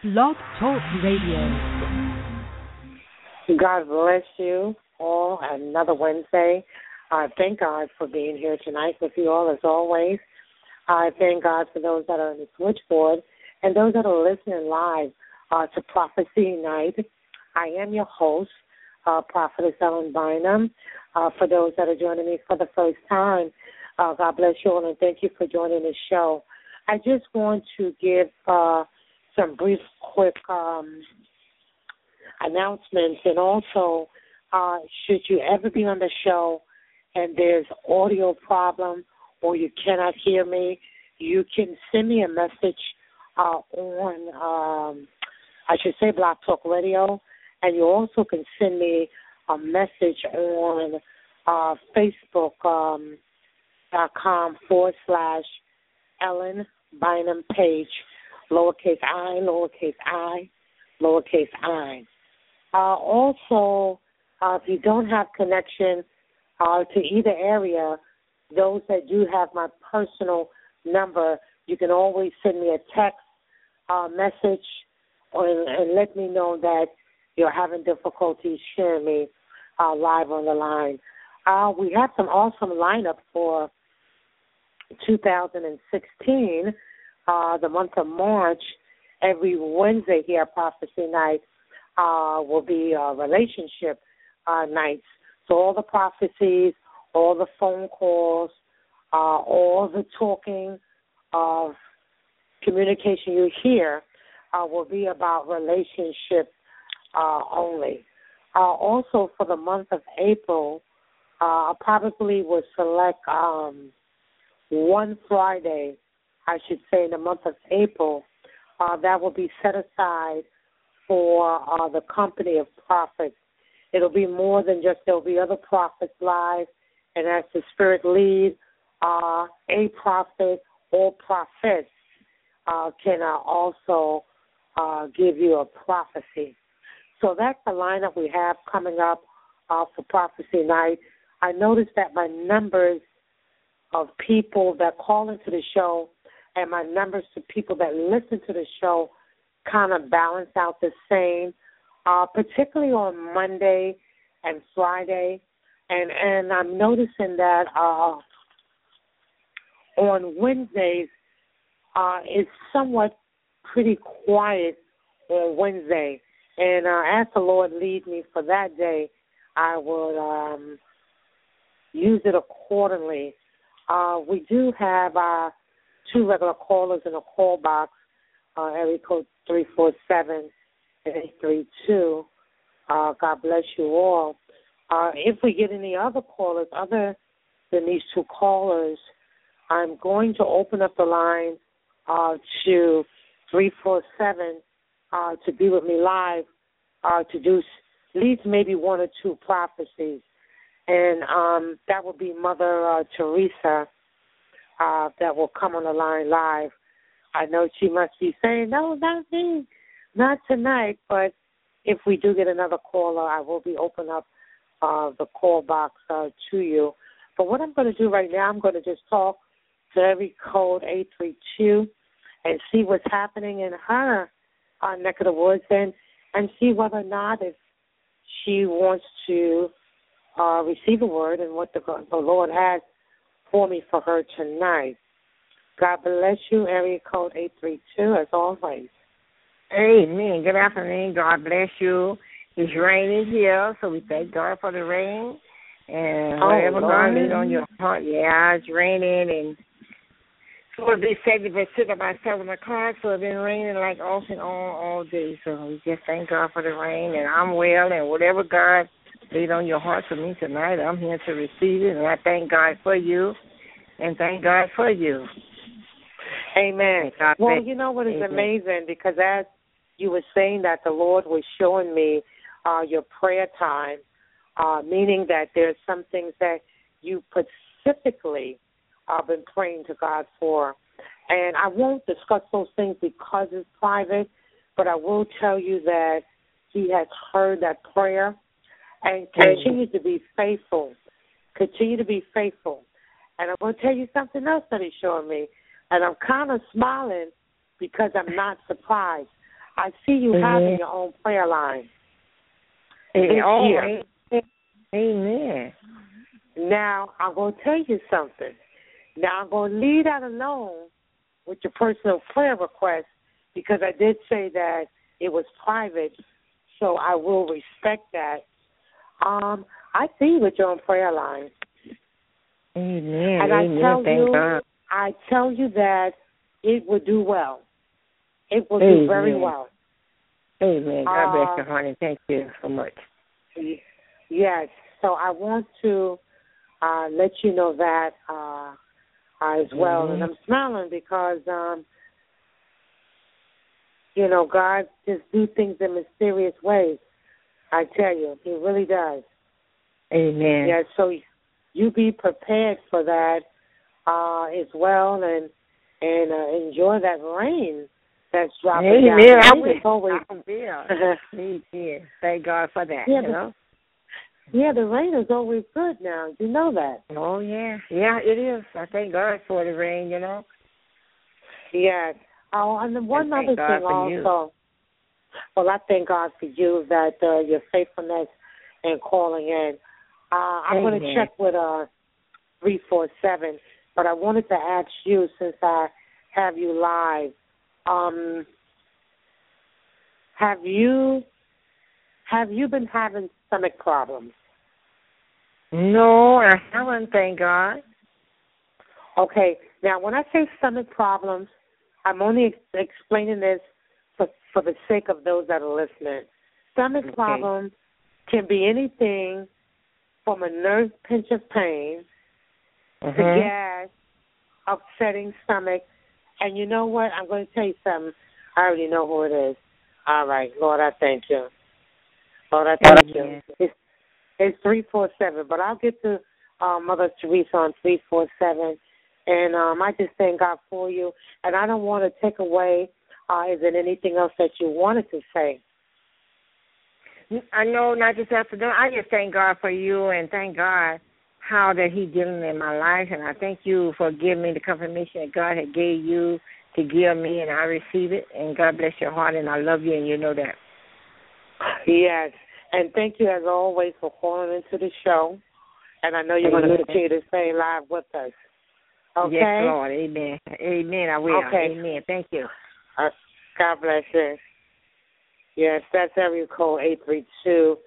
Blog Talk Radio. God bless you all. Another Wednesday. I thank God for being here tonight with you all as always. I thank God for those that are on the switchboard and those that are listening live to Prophecy Night. I am your host, Prophetess Ellen Bynum. For those that are joining me for the first time, God bless you all and thank you for joining the show. I just want to give some brief, quick announcements, and also should you ever be on the show and there's audio problem or you cannot hear me, you can send me a message on, Blog Talk Radio, and you also can send me a message on Facebook.com/Ellen Bynum Page, lowercase I, lowercase I. Also, if you don't have connection to either area, those that do have my personal number, you can always send me a text message and let me know that you're having difficulties hearing me live on the line. We have some awesome lineup for 2016, the month of March. Every Wednesday here at Prophecy Night will be relationship nights. So all the prophecies, all the phone calls, all the talking of communication you hear will be about relationship only. Also for the month of April, I probably will select one Friday, I should say, in the month of April, that will be set aside for the company of prophets. It'll be more than just there'll be other prophets live, and as the Spirit leads, a prophet or prophets can also give you a prophecy. So that's the lineup we have coming up for Prophecy Night. I noticed that my numbers of people that call into the show and my numbers to people that listen to the show kind of balance out the same, particularly on Monday and Friday. And I'm noticing that on Wednesdays it's somewhat pretty quiet on Wednesday. And as the Lord leads me for that day, I will use it accordingly. We do have two regular callers in a call box, area code 347-832. God bless you all. If we get any other callers other than these two callers, I'm going to open up the line to 347 to be with me live to do at least maybe one or two prophecies. And that will be Mother Teresa that will come on the line live. I know she must be saying, no, not me, not tonight. But if we do get another caller, I will be opening up the call box to you. But what I'm going to do right now, I'm going to just talk to every code 832 and see what's happening in her neck of the woods and see whether or not if she wants to receive a word and what the Lord has for me for her tonight. God bless you, area code 832, as always. Amen. Good afternoon. God bless you. It's raining here, so we thank God for the rain. And whatever God laid on your heart, it's raining. And it's going to be 70% about 7 o'clock, so it's been raining like off and on all day. So we just thank God for the rain. And I'm well, and whatever God laid on your heart for me tonight, I'm here to receive it. And I thank God for you, and thank God for you. Amen. Well, you know what is amazing, because as you were saying that, the Lord was showing me your prayer time, meaning that there's some things that you specifically been praying to God for. And I won't discuss those things because it's private, but I will tell you that He has heard that prayer and continue to be faithful. Continue to be faithful. And I'm going to tell you something else that He's showing me. And I'm kind of smiling because I'm not surprised. I see you having your own prayer line this year. Amen. Now, I'm going to tell you something. Now, I'm going to leave that alone with your personal prayer request because I did say that it was private, so I will respect that. I see you with your own prayer line. Amen. And I tell you that it will do well. It will do very well. Amen. God bless you, honey. Thank you so much. Yes. So I want to let you know that as well. And I'm smiling because, God just do things in mysterious ways. I tell you, He really does. Amen. Yeah, so you be prepared for that as well and enjoy that rain that's dropping down. Amen. I will. Thank God for that, Yeah, the rain is always good now. You know that. Oh, yeah. Yeah, it is. I thank God for the rain, Yes. Oh, and then one other thing also. Well, I thank God for you, that your faithfulness in calling in. I'm going to check with 347, but I wanted to ask you, since I have you live, have you been having stomach problems? No, I haven't, thank God. Okay. Now, when I say stomach problems, I'm only explaining this for the sake of those that are listening. Stomach problems can be anything from a nerve pinch of pain to gas, upsetting stomach. And you know what? I'm going to tell you something. I already know who it is. All right. Lord, I thank you. Lord, I thank you. It's 347, but I'll get to Mother Teresa on 347. And I just thank God for you. And I don't want to take away, is there anything else that you wanted to say? I know, not just after that. I just thank God for you and thank God how that He dealing in my life. And I thank you for giving me the confirmation that God had gave you to give me, and I receive it. And God bless your heart, and I love you, and you know that. Yes. And thank you, as always, for calling into the show. And I know you're going to continue to stay live with us. Okay? Yes, Lord. Amen. Amen. I will. Okay. Amen. Thank you. God bless you. Yes, that's area code 832.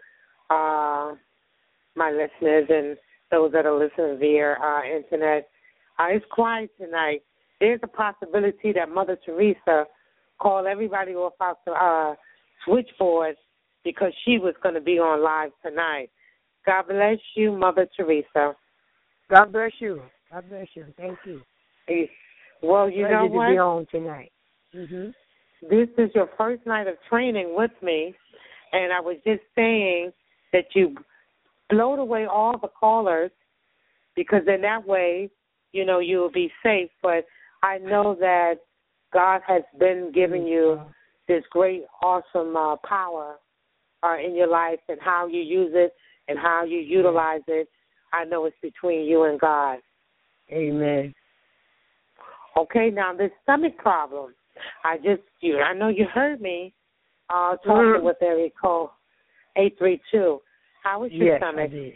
My listeners and those that are listening via internet. It's quiet tonight. There's a possibility that Mother Teresa called everybody off our switchboard because she was going to be on live tonight. God bless you, Mother Teresa. God bless you. God bless you. Thank you. Well, you know what? To be on tonight. This is your first night of training with me, and I was just saying that you blowed away all the callers because in that way, you'll be safe. But I know that God has been giving you this great, awesome power in your life, and how you use it and how you utilize it. I know it's between you and God. Amen. Okay, now this stomach problem. I know you heard me talking with area code 832. How is your stomach? I did.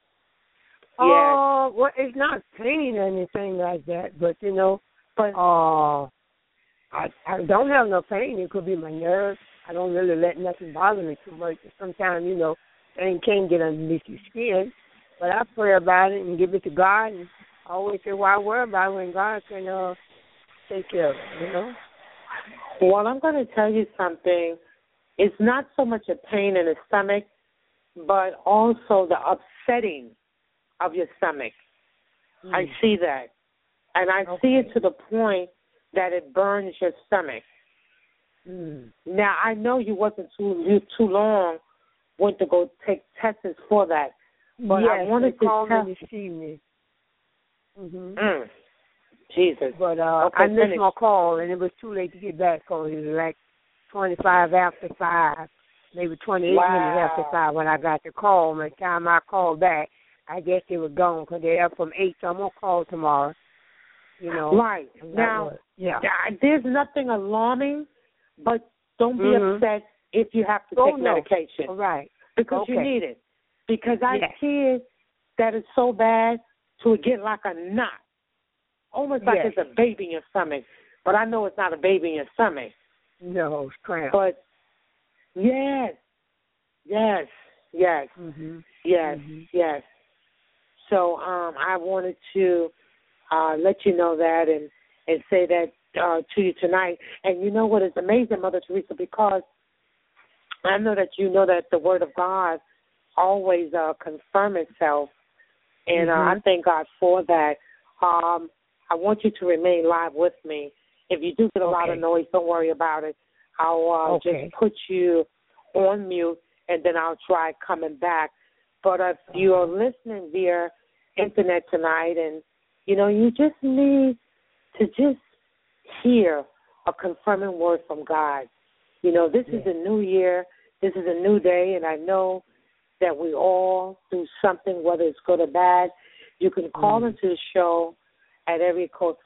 Well, it's not pain or anything like that, but I don't have no pain. It could be my nerves. I don't really let nothing bother me too much. Sometimes, things can't get underneath your skin, but I pray about it and give it to God, and I always say, why worry about it when God can take care of it, Well, I'm going to tell you something. It's not so much a pain in the stomach, but also the upsetting of your stomach. I see that. And I see it to the point that it burns your stomach. Now, I know you wasn't too long went to go take tests for that. But I wanted to call me this evening. Jesus. But I missed my call, and it was too late to get back on. It was like 25 after 5, maybe 28 minutes after 5 when I got the call. By the time I called back, I guess they were gone because they're up from 8, so I'm going to call tomorrow. Right. Now, there's nothing alarming, but Don't be upset if you have to take medication. Right. Because you need it. Because I see it that it's so bad to get like a knot. Almost like it's a baby in your stomach. But I know it's not a baby in your stomach. No, it's cramp. But, yes. So I wanted to let you know that and say that to you tonight. And you know what is amazing, Mother Teresa, because I know that you know that the Word of God always confirm itself, and I thank God for that. I want you to remain live with me. If you do get a lot of noise, don't worry about it. I'll just put you on mute, and then I'll try coming back. But if you're listening via internet tonight, and, you know, you just need to just hear a confirming word from God. You know, this is a new year. This is a new day, and I know that we all do something, whether it's good or bad. You can call into the show at area code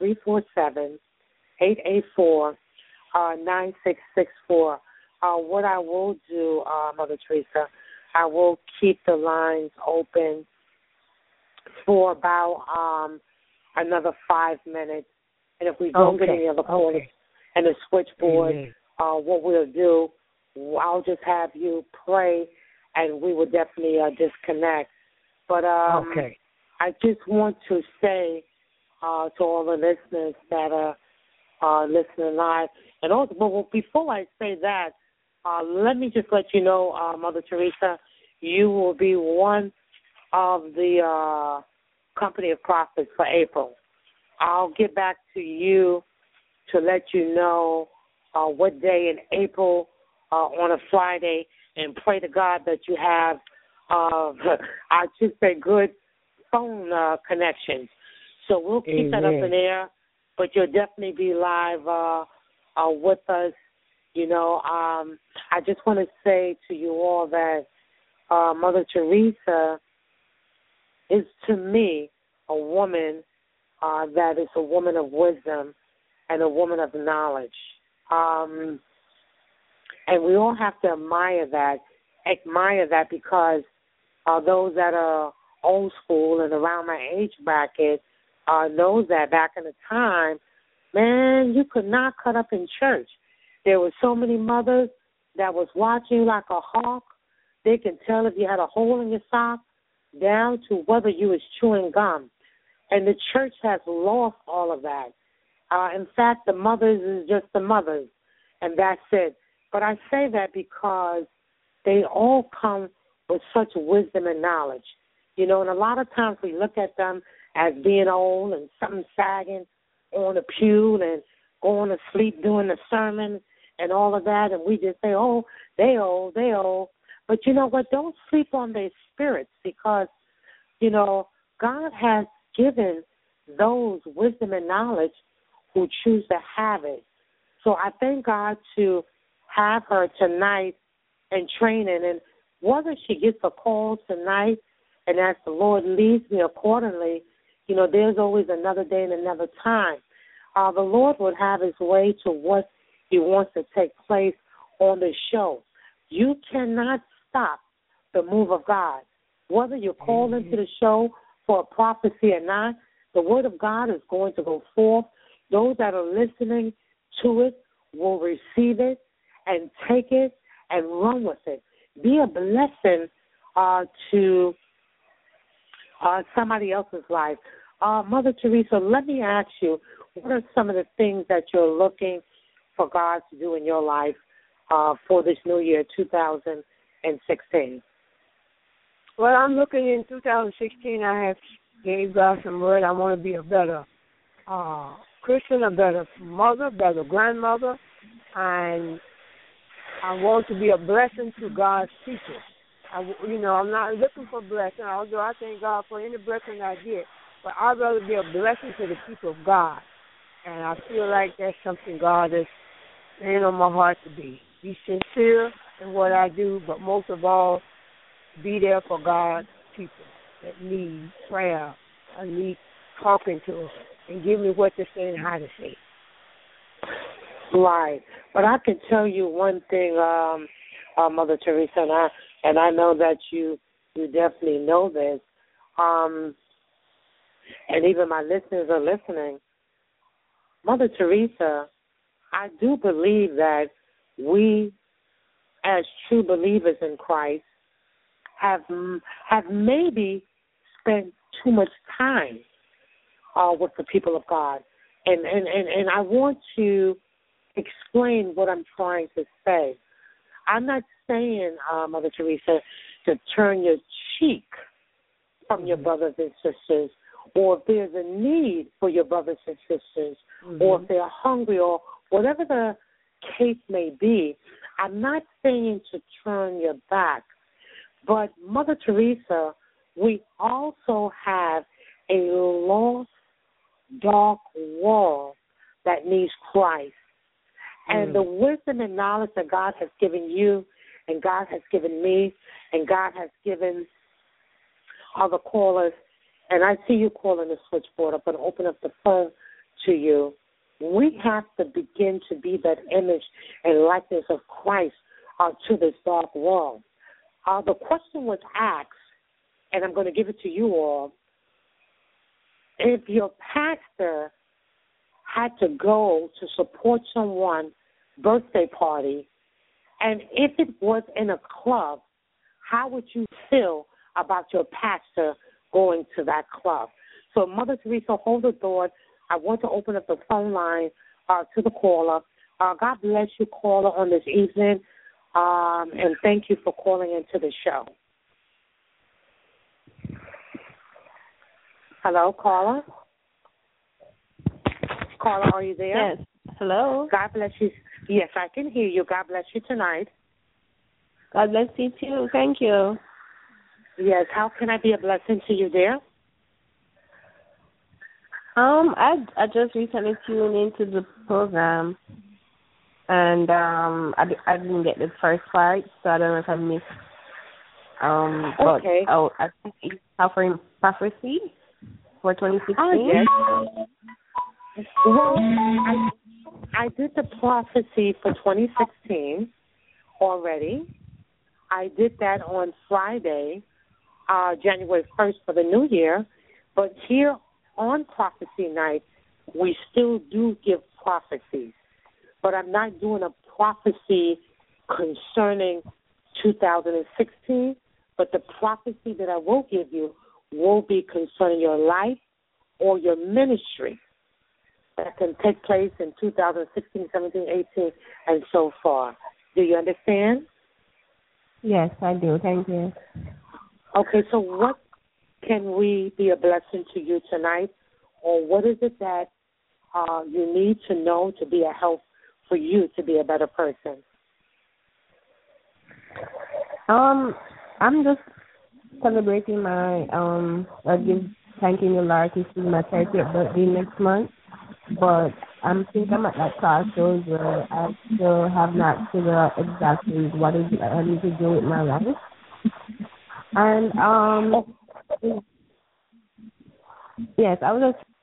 347-884-9664. What I will do, Mother Teresa, I will keep the lines open for about another 5 minutes. And if we don't get any other callers and the switchboard, what we'll do, I'll just have you pray, and we will definitely disconnect. But I just want to say to all the listeners that are listening live, and also, but before I say that, let me just let you know, Mother Teresa, you will be one of the company of prophets for April. I'll get back to you to let you know what day in April on a Friday, and pray to God that you have, I should say, good phone connections. So we'll keep that up in there, but you'll definitely be live with us. You know, I just want to say to you all that Mother Teresa is, to me, a woman that is a woman of wisdom and a woman of knowledge. And we all have to admire that because those that are old school and around my age bracket knows that back in the time, man, you could not cut up in church. There were so many mothers that was watching you like a hawk. They can tell if you had a hole in your sock down to whether you was chewing gum. And the church has lost all of that. In fact, the mothers is just the mothers, and that's it. But I say that because they all come with such wisdom and knowledge. You know, and a lot of times we look at them as being old and something sagging on the pew and going to sleep during the sermon and all of that, and we just say, oh, they old. But you know what? Don't sleep on their spirits because, you know, God has given those wisdom and knowledge who choose to have it. So I thank God to have her tonight in training, and whether she gets a call tonight and as the Lord leads me accordingly, you know, there's always another day and another time. The Lord would have his way to what he wants to take place on the show. You cannot stop the move of God. Whether you're called into the show for a prophecy or not, the word of God is going to go forth. Those that are listening to it will receive it and take it and run with it. Be a blessing to somebody else's life. Mother Teresa, let me ask you, what are some of the things that you're looking for God to do in your life for this new year, 2016? Well, I'm looking in 2016. I have gave God some word. I want to be a better Christian, a better mother, better grandmother, and I want to be a blessing to God's people. I'm not looking for blessing, although I thank God for any blessing I get, but I'd rather be a blessing to the people of God. And I feel like that's something God is laying on my heart to be. Be sincere in what I do, but most of all, be there for God's people that need prayer, I need talking to, and give me what to say and how to say. Right. But I can tell you one thing, Mother Teresa, and I know that you definitely know this, and even my listeners are listening. Mother Teresa, I do believe that we, as true believers in Christ, have maybe spent too much time with the people of God, and I want to explain what I'm trying to say. I'm not saying, Mother Teresa, to turn your cheek from your brothers and sisters, or if there's a need for your brothers and sisters, or if they're hungry, or whatever the case may be. I'm not saying to turn your back, but Mother Teresa, we also have a lost, dark world that needs Christ. And the wisdom and knowledge that God has given you, and God has given me, and God has given other callers, and I see you calling the switchboard. I'm going to open up the phone to you. We have to begin to be that image and likeness of Christ to this dark world. The question was asked, and I'm going to give it to you all. If your pastor had to go to support someone's birthday party, and if it was in a club, how would you feel about your pastor going to that club? So, Mother Teresa, hold the thought. I want to open up the phone line to the caller. God bless you, caller, on this evening, and thank you for calling into the show. Hello, caller? Caller, are you there? Yes. Hello. God bless you. Yes, I can hear you. God bless you tonight. God bless you too. Thank you. Yes, how can I be a blessing to you, dear? I just recently tuned into the program, and I didn't get the first part, so I don't know if I missed. Okay. But I think it's offering prophecy for 2016. Oh, yes. Well, I did the prophecy for 2016 already. I did that on Friday, January 1st for the new year. But here on Prophecy Night, we still do give prophecies. But I'm not doing a prophecy concerning 2016, but the prophecy that I will give you will be concerning your life or your ministry that can take place in 2016, 17, 18, and so far. Do you understand? Yes, I do. Thank you. Okay, so what can we be a blessing to you tonight, or what is it that you need to know to be a help for you to be a better person? I'm just celebrating my thanking the Lord to see my 30th birthday next month, but I think I'm at that crossroads where I still have not figured out exactly what is it I need to do with my life. And yes, I was just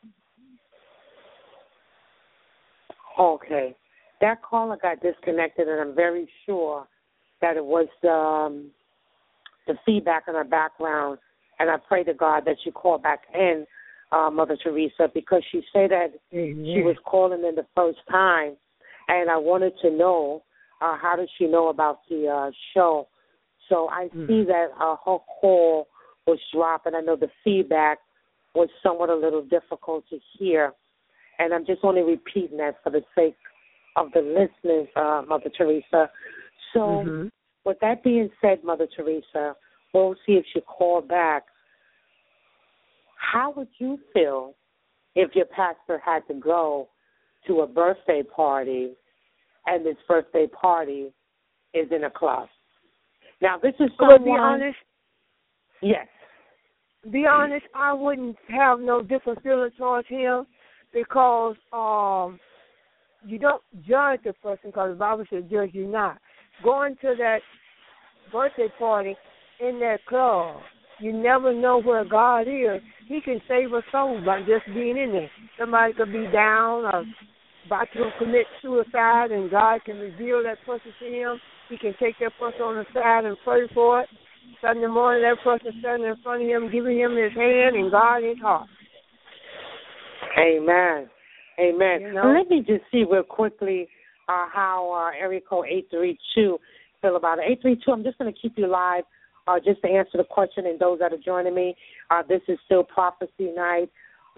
okay. That caller got disconnected, and I'm very sure that it was the feedback in our background. And I pray to God that you call back in, Mother Teresa, because she said that she was calling in the first time, and I wanted to know how did she know about the show. So I see that her call was dropped, and I know the feedback was somewhat a little difficult to hear. And I'm just only repeating that for the sake of the listeners, Mother Teresa. So with that being said, Mother Teresa, we'll see if she called back. How would you feel if your pastor had to go to a birthday party and this birthday party is in a club? Now, this is someone... To be honest, yes. Be honest, I wouldn't have no different feeling towards him because you don't judge the person because the Bible says judge you not. Going to that birthday party in that club, you never know where God is. He can save a soul by just being in there. Somebody could be down or about to commit suicide, and God can reveal that person to him. He can take that person on the side and pray for it. Sunday morning, that person standing in front of him, giving him his hand and God his heart. Amen. Amen. You know? Let me just see real quickly how area code 832 feel about it. 832, I'm just going to keep you live just to answer the question, and those that are joining me. This is still Prophecy Night.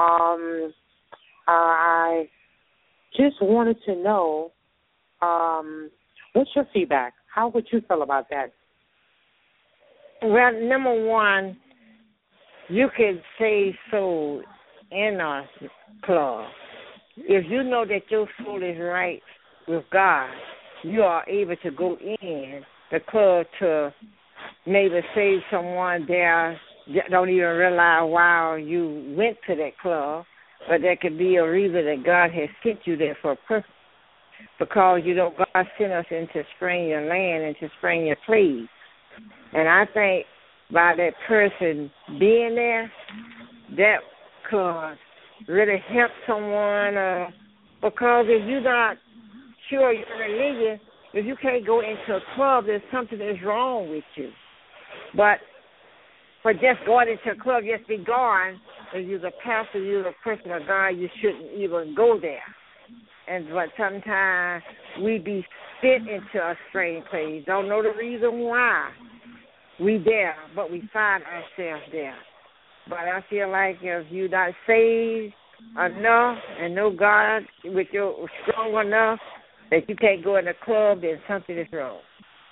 I just wanted to know, what's your feedback? How would you feel about that? Well, number one, you can save souls in a club. If you know that your soul is right with God, you are able to go in the club to maybe save someone there that don't even realize why you went to that club, but there could be a reason that God has sent you there for a purpose. Because, God sent us into spraying your land and to spraying your trees. And I think by that person being there, that could really help someone. Because if you're not sure your religion, if you can't go into a club, there's something that's wrong with you. But for just going into a club, just be gone, if you're a pastor, you're a person of God, you shouldn't even go there. But sometimes we be sent into a strange place, don't know the reason why we there, but we find ourselves there. But I feel like if you're not saved enough and know God with you strong enough that you can't go in the club, then something is wrong.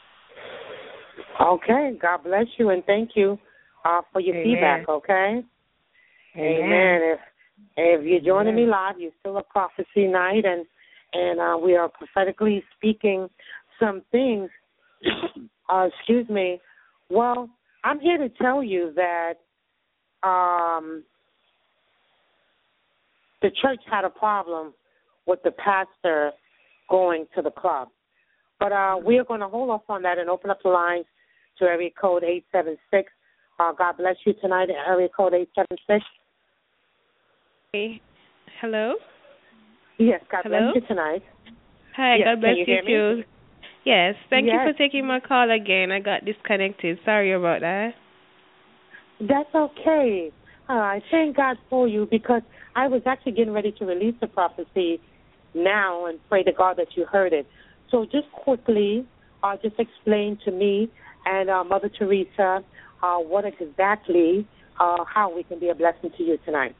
Okay, God bless you, and thank you for your feedback, okay? Amen. If you're joining me live, you're still a Prophecy Night, and we are prophetically speaking some things. Excuse me. Well, I'm here to tell you that the church had a problem with the pastor going to the club. But we are going to hold off on that and open up the lines to area code 876. God bless you tonight, area code 876. Hey. Hello? Yes, God bless you tonight. Hi, yes, God bless you too. Yes, thank you for taking my call again. I got disconnected. Sorry about that. That's okay. I thank God for you because I was actually getting ready to release the prophecy now and pray to God that you heard it. So just quickly, just explain to me and Mother Teresa what exactly, how we can be a blessing to you tonight.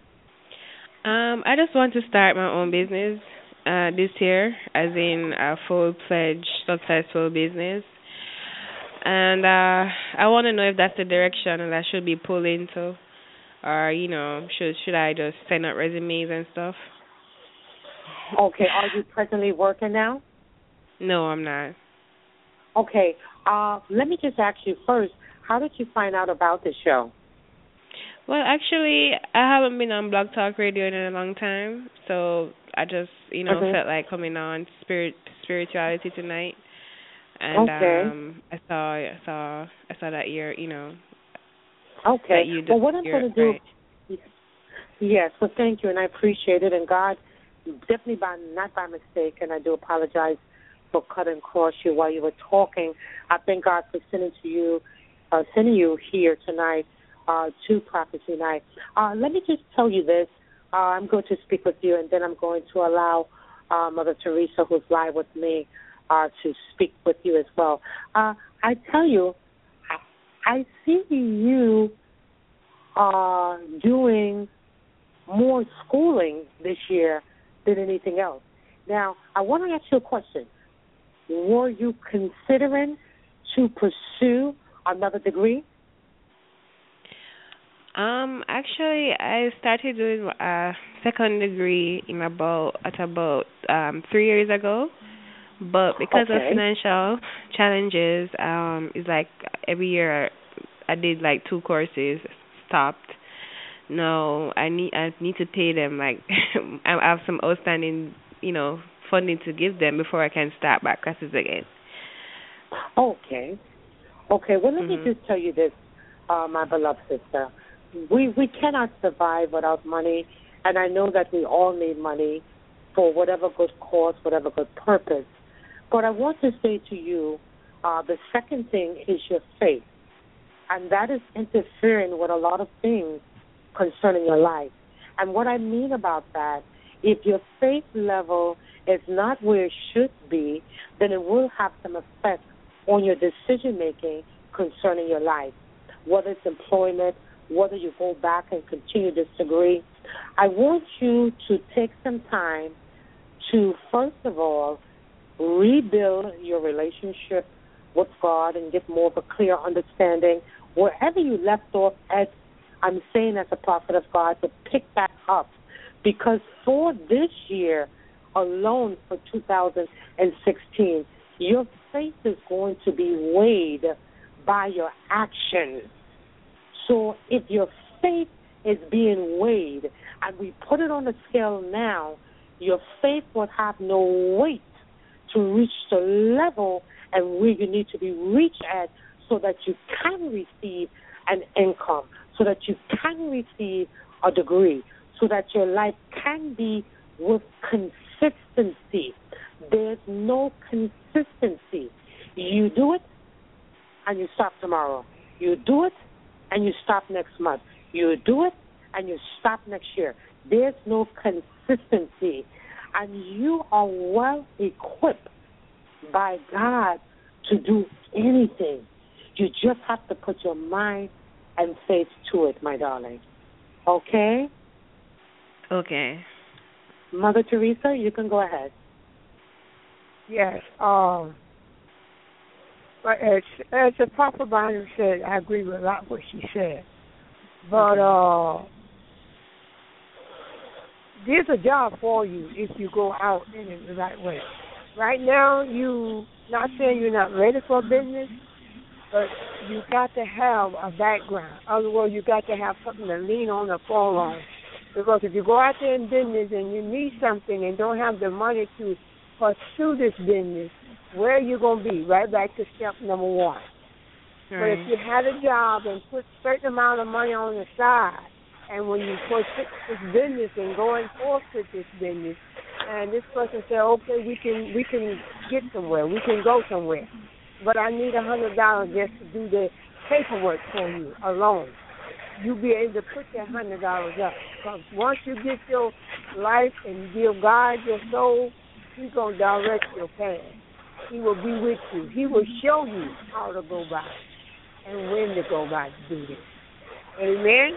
I just want to start my own business this year, as in a full-fledged, successful business. And I want to know if that's the direction that I should be pulled into, or, should I just send out resumes and stuff? Okay. Are you presently working now? No, I'm not. Okay. Let me just ask you first, how did you find out about the show? Well, actually, I haven't been on Blog Talk Radio in a long time, so I just, felt like coming on spirituality tonight, and I saw that you're, Okay. that you well, what I'm going to do, right. Yes, well, thank you, and I appreciate it, and God, definitely not by mistake, and I do apologize for cutting across you while you were talking. I thank God for sending you here tonight. To Prophecy Night. Let me just tell you this. I'm going to speak with you, and then I'm going to allow Mother Teresa, who's live with me, to speak with you as well. I tell you, I see you doing more schooling this year than anything else. Now, I want to ask you a question. Were you considering to pursue another degree? Actually, I started doing a second degree about 3 years ago, but because of financial challenges, it's like every year I did like 2 courses, stopped. No, I need to pay them. Like I have some outstanding, funding to give them before I can start back classes again. Okay. Well, let me just tell you this, my beloved sister. We cannot survive without money, and I know that we all need money for whatever good cause, whatever good purpose. But I want to say to you, the second thing is your faith. And that is interfering with a lot of things concerning your life. And what I mean about that, if your faith level is not where it should be, then it will have some effect on your decision-making concerning your life, whether it's employment, whether you go back and continue this degree. I want you to take some time to, first of all, rebuild your relationship with God and get more of a clear understanding. Wherever you left off, as I'm saying as a prophet of God, to pick back up. Because for this year alone, for 2016, your faith is going to be weighed by your actions. So if your faith is being weighed, and we put it on the scale now, your faith will have no weight to reach the level and where you need to be reached at so that you can receive an income, so that you can receive a degree, so that your life can be with consistency. There's no consistency. You do it and you stop tomorrow. You do it and you stop next month. You do it and you stop next year. There's no consistency. And you are well equipped by God to do anything. You just have to put your mind and faith to it, my darling. Okay? Okay. Mother Teresa, you can go ahead. Yes. But as the Papa Bonner said, I agree with a lot of what she said. But there's a job for you if you go out in it the right way. Right now, you not saying you're not ready for business, but you got to have a background. In other words, you got to have something to lean on or fall on. Because if you go out there in business and you need something and don't have the money to pursue this business, where are you going to be? Right back to step number one. Right. But if you had a job and put a certain amount of money on the side, and when you pursue this business and going forth with this business, and this person said, okay, we can get somewhere, we can go somewhere, but I need $100 just to do the paperwork for you alone. You'll be able to put that $100 up. Because once you get your life and give God your soul, He's going to direct your path. He will be with you. He will show you how to go by and when to go by to do this. Amen?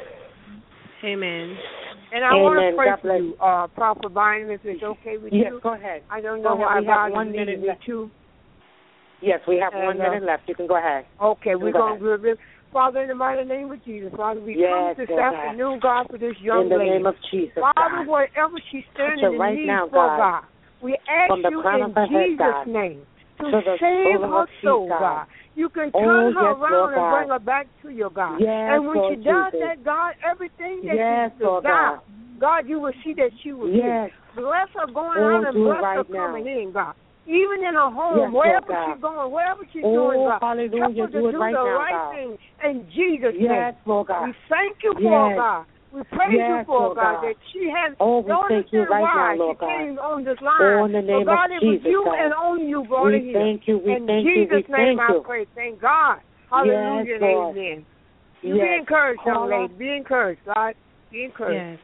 Amen. And I want to pray for you, Prophet Bynum, if it's okay with you. Yes, go ahead. I don't know why God is needing me to. Yes, we have 1 minute left. You can go ahead. Okay, we're going to do it. Father, in the mighty name of Jesus, Father, we come this afternoon, God, for this young lady. In the name of Jesus, Father, wherever she's standing in need for, God, we ask you in Jesus' name to save her soul, God. You can turn her around and bring her back to your God. And when she does that, God, everything that she desires, God, you will see that she will get. Bless her going out and bless her coming in, God. Even in her home, wherever she's going, wherever she's doing, God, help her to do the right thing in Jesus' name. We thank you for God. We praise you for God that she has no understanding why she came on this line. But God, it was you and only you brought her here. In Jesus' name I pray. Thank God. Hallelujah and amen. You be encouraged, young lady. Be encouraged, God. Be encouraged.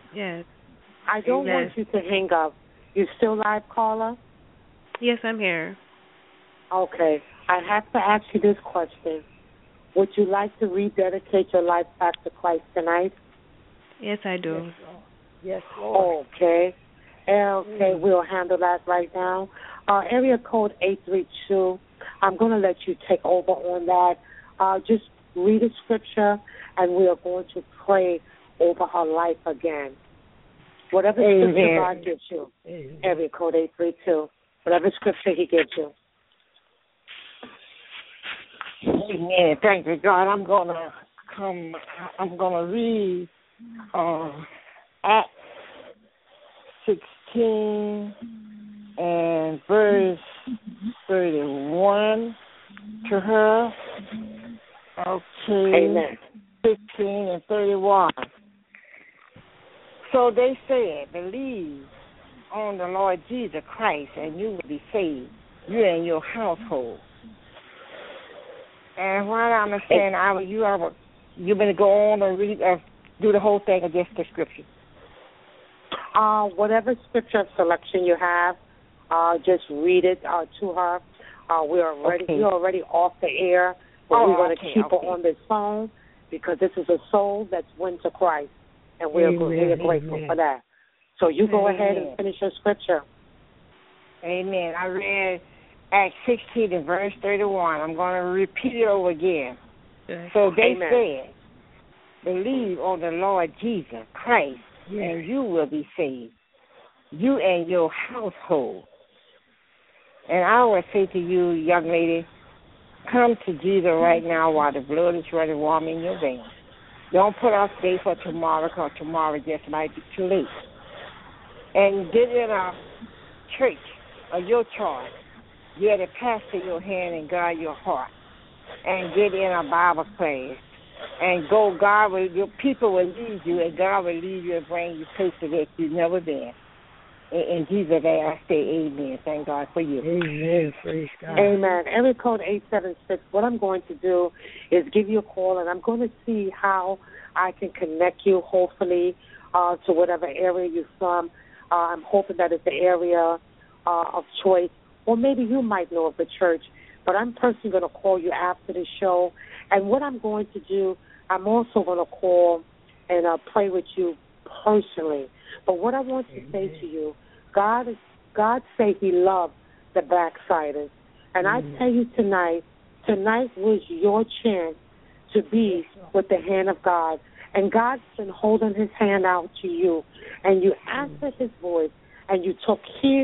I don't want you to hang up. You still live, caller? Yes, I'm here. Okay. I have to ask you this question. Would you like to rededicate your life back to Christ tonight? Yes, I do. Yes, Lord. Okay. Okay, we'll handle that right now. Area code 832. I'm going to let you take over on that. Just read a scripture, and we are going to pray over her life again. Whatever scripture God gives you. Area code 832. Whatever scripture He gives you. Amen. Thank you, God. I'm gonna read Acts 16 and verse 31 to her. Okay. Amen. 15 and 31. So they said, believe on the Lord Jesus Christ, and you will be saved, you and your household. And what I understand, you better go on and read, do the whole thing against the scripture. Whatever scripture selection you have, just read it to her. We're already off the air, but we're going to keep her on this phone because this is a soul that's went to Christ, and we're grateful for that. So you go ahead and finish your scripture. Amen. I read Acts 16 and verse 31. I'm going to repeat it over again. So they said, believe on the Lord Jesus Christ, and you will be saved, you and your household. And I would say to you, young lady, come to Jesus right now while the blood is running warm in your veins. Don't put off day for tomorrow, because tomorrow just might be too late. And get in a church of your choice. Get a pastor your hand and guide your heart. And get in a Bible class. And go, your people will lead you, and God will lead you and bring you places that you've never been. In Jesus' name, I say amen. Thank God for you. Amen. Praise God. Amen. Area code 876. What I'm going to do is give you a call, and I'm going to see how I can connect you, hopefully, to whatever area you're from. I'm hoping that it's the area of choice, or maybe you might know of the church. But I'm personally going to call you after the show. And what I'm going to do, I'm also going to call and pray with you personally. But what I want to say to you, God say He loves the backsliders. And I tell you tonight was your chance to be with the hand of God. And God's been holding His hand out to you. And you answered His voice, and you took heed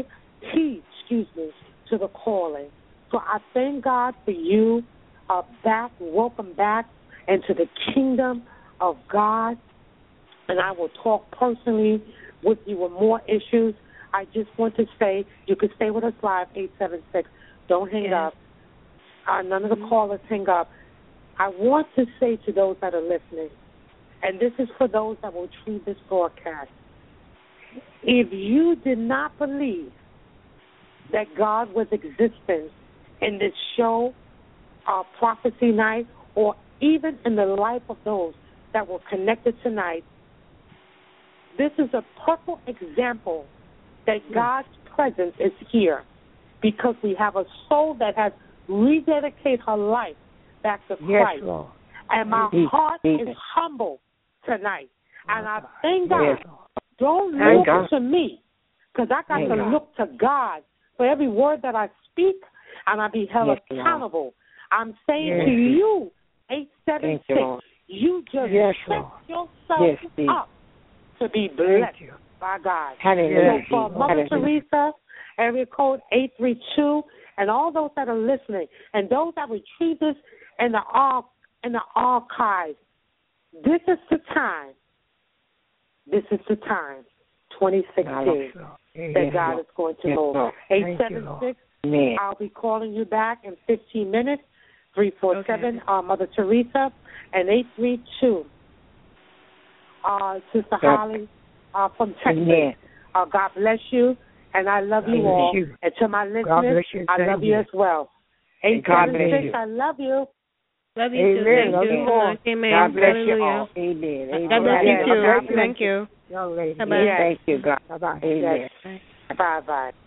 to the calling. So I thank God for you. Welcome back into the kingdom of God. And I will talk personally with you with more issues. I just want to say, you can stay with us live, 876. Don't hang up. None of the callers hang up. I want to say to those that are listening, and this is for those that will treat this broadcast, if you did not believe that God was existent in this show, Prophecy Night, or even in the life of those that were connected tonight, this is a perfect example that God's presence is here, because we have a soul that has rededicated her life back to Christ. Lord. And my heart is humble tonight. And I thank God. Don't look to me, because I got to look to God for every word that I speak, and I be held accountable. I'm saying to you, 876, you just set yourself up to be blessed by God. So for Mother Teresa, area code 832, and all those that are listening, and those that retrieve this in the archives, this is the time. This is the time, 2016, that God is going to move. 876, I'll be calling you back in 15 minutes. 347, Mother Teresa, and 832, Sister Holly from Texas. God bless you, and I love you all. And to my listeners, I love you as well. 876, I love you. Love you too. Thank you. Amen. God bless you all. Amen. God bless you too. Thank you. Bye-bye. Thank you, God. Bye-bye. Bye-bye.